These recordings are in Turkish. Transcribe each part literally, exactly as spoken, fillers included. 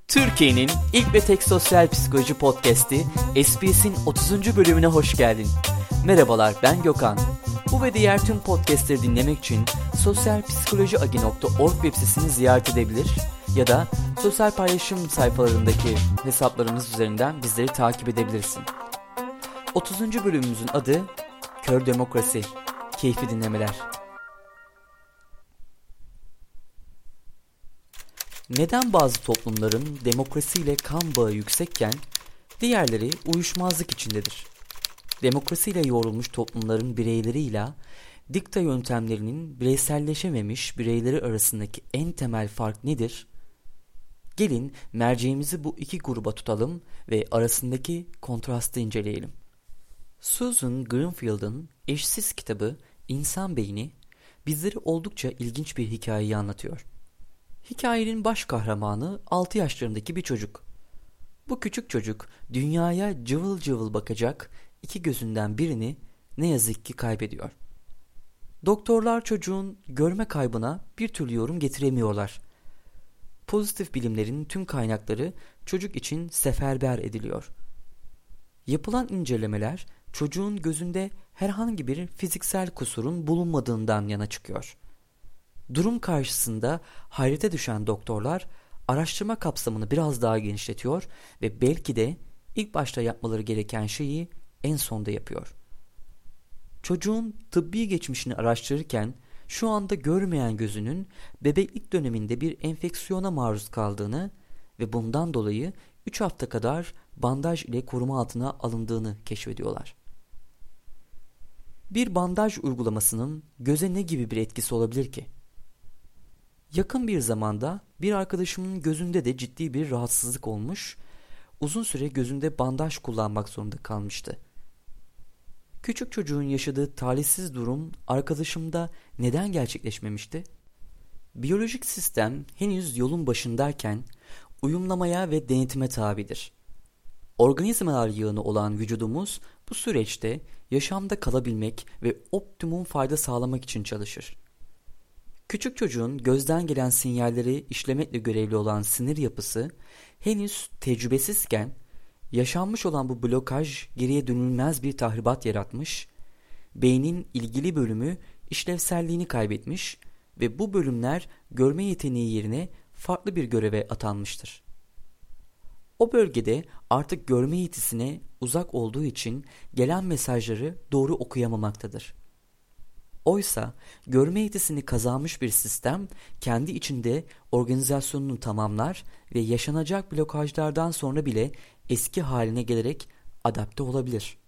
Türkiye'nin ilk ve tek sosyal psikoloji podcast'i S B S'in otuzuncu bölümüne hoş geldin. Merhabalar, ben Gökhan. Bu ve diğer tüm podcastleri dinlemek için sosyalpsikolojiagi nokta org web sitesini ziyaret edebilir ya da sosyal paylaşım sayfalarındaki hesaplarımız üzerinden bizleri takip edebilirsin. otuzuncu bölümümüzün adı Kör Demokrasi. Keyifli dinlemeler. Neden bazı toplumların demokrasiyle kan bağı yüksekken diğerleri uyuşmazlık içindedir? Demokrasiyle yoğrulmuş toplumların bireyleriyle dikta yöntemlerinin bireyselleşememiş bireyleri arasındaki en temel fark nedir? Gelin merceğimizi bu iki gruba tutalım ve arasındaki kontrastı inceleyelim. Susan Greenfield'ın eşsiz kitabı İnsan Beyni bizlere oldukça ilginç bir hikayeyi anlatıyor. Hikayenin baş kahramanı altı yaşlarındaki bir çocuk. Bu küçük çocuk dünyaya cıvıl cıvıl bakacak iki gözünden birini ne yazık ki kaybediyor. Doktorlar çocuğun görme kaybına bir türlü yorum getiremiyorlar. Pozitif bilimlerin tüm kaynakları çocuk için seferber ediliyor. Yapılan incelemeler çocuğun gözünde herhangi bir fiziksel kusurun bulunmadığından yana çıkıyor. Durum karşısında hayrete düşen doktorlar araştırma kapsamını biraz daha genişletiyor ve belki de ilk başta yapmaları gereken şeyi en sonda yapıyor. Çocuğun tıbbi geçmişini araştırırken şu anda görmeyen gözünün bebeklik döneminde bir enfeksiyona maruz kaldığını ve bundan dolayı üç hafta kadar bandaj ile koruma altına alındığını keşfediyorlar. Bir bandaj uygulamasının göze ne gibi bir etkisi olabilir ki? Yakın bir zamanda bir arkadaşımın gözünde de ciddi bir rahatsızlık olmuş, uzun süre gözünde bandaj kullanmak zorunda kalmıştı. Küçük çocuğun yaşadığı talihsiz durum arkadaşımda neden gerçekleşmemişti? Biyolojik sistem henüz yolun başındayken uyumlamaya ve denetime tabidir. Organizmalar yığını olan vücudumuz bu süreçte yaşamda kalabilmek ve optimum fayda sağlamak için çalışır. Küçük çocuğun gözden gelen sinyalleri işlemekle görevli olan sinir yapısı henüz tecrübesizken yaşanmış olan bu blokaj geriye dönülmez bir tahribat yaratmış, beynin ilgili bölümü işlevselliğini kaybetmiş ve bu bölümler görme yeteneği yerine farklı bir göreve atanmıştır. O bölgede artık görme yetisine uzak olduğu için gelen mesajları doğru okuyamamaktadır. Oysa görme yetisini kazanmış bir sistem kendi içinde organizasyonunu tamamlar ve yaşanacak blokajlardan sonra bile eski haline gelerek adapte olabilir.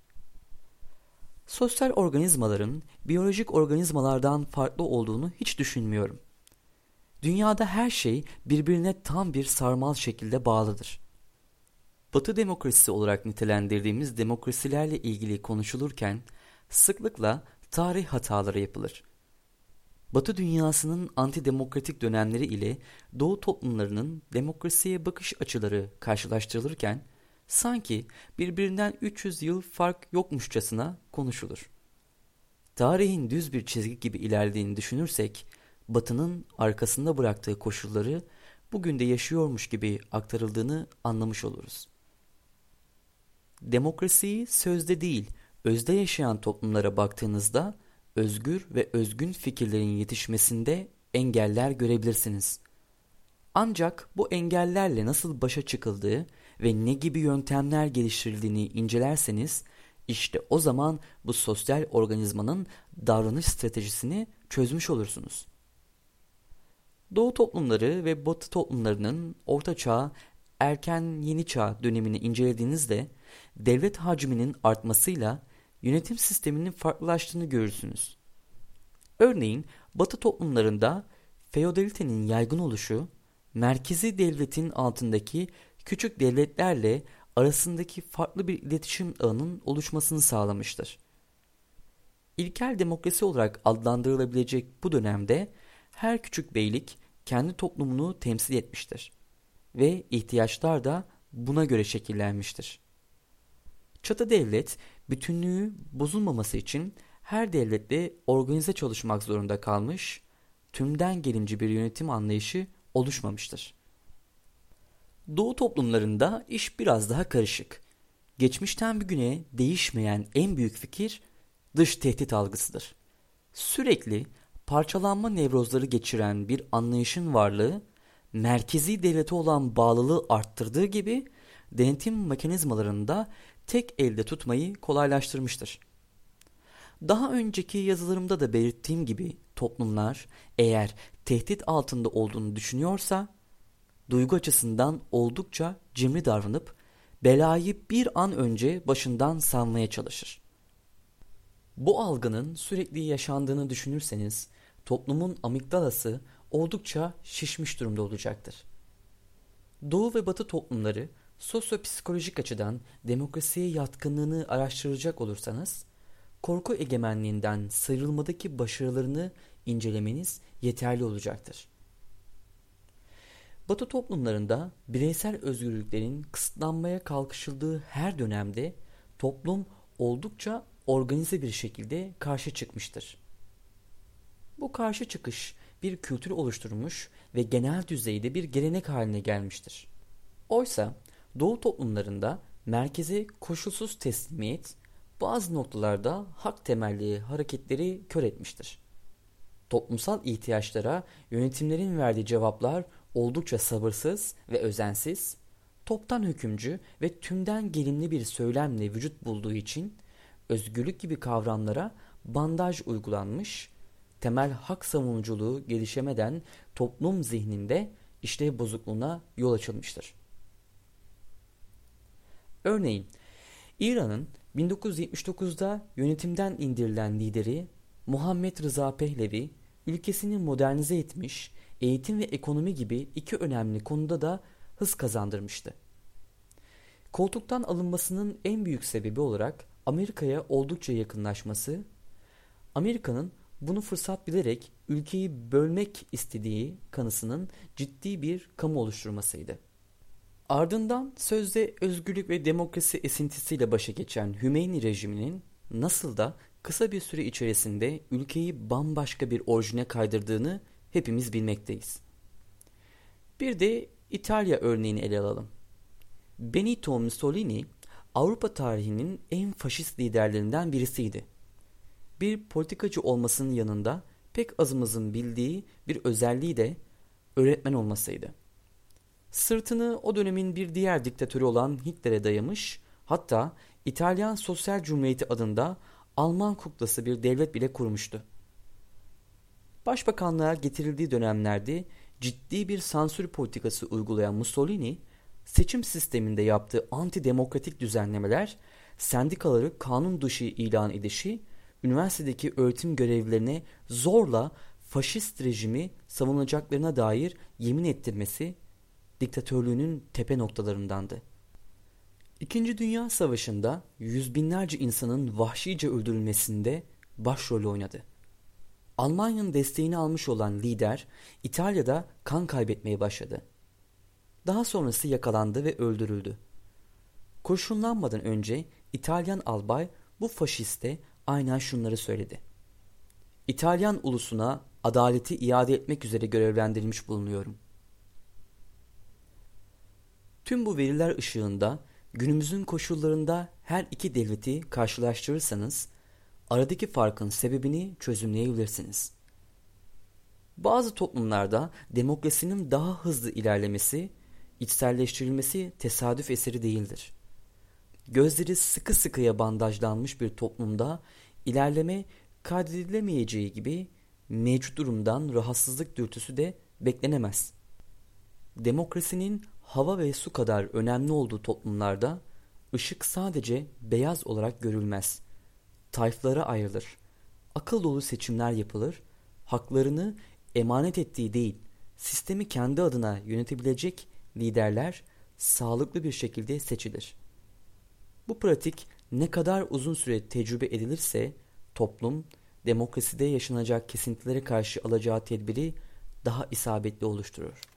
Sosyal organizmaların biyolojik organizmalardan farklı olduğunu hiç düşünmüyorum. Dünyada her şey birbirine tam bir sarmal şekilde bağlıdır. Batı demokrasisi olarak nitelendirdiğimiz demokrasilerle ilgili konuşulurken sıklıkla tarih hataları yapılır. Batı dünyasının antidemokratik dönemleri ile Doğu toplumlarının demokrasiye bakış açıları karşılaştırılırken sanki birbirinden üç yüz yıl fark yokmuşçasına konuşulur. Tarihin düz bir çizgi gibi ilerlediğini düşünürsek, Batı'nın arkasında bıraktığı koşulları bugün de yaşıyormuş gibi aktarıldığını anlamış oluruz. Demokrasiyi sözde değil, özde yaşayan toplumlara baktığınızda özgür ve özgün fikirlerin yetişmesinde engeller görebilirsiniz. Ancak bu engellerle nasıl başa çıkıldığı ve ne gibi yöntemler geliştirildiğini incelerseniz işte o zaman bu sosyal organizmanın davranış stratejisini çözmüş olursunuz. Doğu toplumları ve Batı toplumlarının Orta Çağ, Erken Yeni Çağ dönemini incelediğinizde devlet hacminin artmasıyla yönetim sisteminin farklılaştığını görürsünüz. Örneğin Batı toplumlarında feodalitenin yaygın oluşu, merkezi devletin altındaki küçük devletlerle arasındaki farklı bir iletişim ağının oluşmasını sağlamıştır. İlkel demokrasi olarak adlandırılabilecek bu dönemde her küçük beylik kendi toplumunu temsil etmiştir ve ihtiyaçlar da buna göre şekillenmiştir. Çatı devlet bütünlüğü bozulmaması için her devletle organize çalışmak zorunda kalmış, tümden gelimci bir yönetim anlayışı oluşmamıştır. Doğu toplumlarında iş biraz daha karışık. Geçmişten bugüne değişmeyen en büyük fikir dış tehdit algısıdır. Sürekli parçalanma nevrozları geçiren bir anlayışın varlığı, merkezi devlete olan bağlılığı arttırdığı gibi denetim mekanizmalarını da tek elde tutmayı kolaylaştırmıştır. Daha önceki yazılarımda da belirttiğim gibi toplumlar eğer tehdit altında olduğunu düşünüyorsa, duygu açısından oldukça cimri davranıp belayı bir an önce başından savmaya çalışır. Bu algının sürekli yaşandığını düşünürseniz toplumun amigdalası oldukça şişmiş durumda olacaktır. Doğu ve Batı toplumları sosyopsikolojik açıdan demokrasiye yatkınlığını araştıracak olursanız, korku egemenliğinden sıyrılmadaki başarılarını incelemeniz yeterli olacaktır. Batı toplumlarında bireysel özgürlüklerin kısıtlanmaya kalkışıldığı her dönemde toplum oldukça organize bir şekilde karşı çıkmıştır. Bu karşı çıkış bir kültür oluşturmuş ve genel düzeyde bir gelenek haline gelmiştir. Oysa Doğu toplumlarında merkeze koşulsuz teslimiyet bazı noktalarda hak temelli hareketleri kör etmiştir. Toplumsal ihtiyaçlara yönetimlerin verdiği cevaplar oldukça sabırsız ve özensiz, toptan hükümcü ve tümden gelimli bir söylemle vücut bulduğu için özgürlük gibi kavramlara bandaj uygulanmış, temel hak savunuculuğu gelişemeden toplum zihninde işlev bozukluğuna yol açılmıştır. Örneğin İran'ın bin dokuz yüz yetmiş dokuzda yönetimden indirilen lideri Muhammed Rıza Pehlevi, ülkesini modernize etmiş, eğitim ve ekonomi gibi iki önemli konuda da hız kazandırmıştı. Koltuktan alınmasının en büyük sebebi olarak Amerika'ya oldukça yakınlaşması, Amerika'nın bunu fırsat bilerek ülkeyi bölmek istediği kanısının ciddi bir kamu oluşturmasıydı. Ardından sözde özgürlük ve demokrasi esintisiyle başa geçen Hümeyni rejiminin nasıl da kısa bir süre içerisinde ülkeyi bambaşka bir orijine kaydırdığını hepimiz bilmekteyiz. Bir de İtalya örneğini ele alalım. Benito Mussolini Avrupa tarihinin en faşist liderlerinden birisiydi. Bir politikacı olmasının yanında pek azımızın bildiği bir özelliği de öğretmen olmasıydı. Sırtını o dönemin bir diğer diktatörü olan Hitler'e dayamış, hatta İtalyan Sosyal Cumhuriyeti adında Alman kuklası bir devlet bile kurmuştu. Başbakanlığa getirildiği dönemlerde ciddi bir sansür politikası uygulayan Mussolini, seçim sisteminde yaptığı antidemokratik düzenlemeler, sendikaları kanun dışı ilan edişi, üniversitedeki öğretim görevlilerine zorla faşist rejimi savunacaklarına dair yemin ettirmesi, diktatörlüğünün tepe noktalarındandı. İkinci Dünya Savaşı'nda yüz binlerce insanın vahşice öldürülmesinde başrol oynadı. Almanya'nın desteğini almış olan lider İtalya'da kan kaybetmeye başladı. Daha sonrası yakalandı ve öldürüldü. Kurşunlanmadan önce İtalyan albay bu faşiste aynen şunları söyledi: İtalyan ulusuna adaleti iade etmek üzere görevlendirilmiş bulunuyorum. Tüm bu veriler ışığında günümüzün koşullarında her iki devleti karşılaştırırsanız aradaki farkın sebebini çözümleyebilirsiniz. Bazı toplumlarda demokrasinin daha hızlı ilerlemesi, içselleştirilmesi tesadüf eseri değildir. Gözleri sıkı sıkıya bandajlanmış bir toplumda ilerleme kaydedilemeyeceği gibi mevcut durumdan rahatsızlık dürtüsü de beklenemez. Demokrasinin hava ve su kadar önemli olduğu toplumlarda ışık sadece beyaz olarak görülmez. Tayflara ayrılır, akıl dolu seçimler yapılır, haklarını emanet ettiği değil, sistemi kendi adına yönetebilecek liderler sağlıklı bir şekilde seçilir. Bu pratik ne kadar uzun süre tecrübe edilirse toplum demokraside yaşanacak kesintilere karşı alacağı tedbiri daha isabetli oluşturur.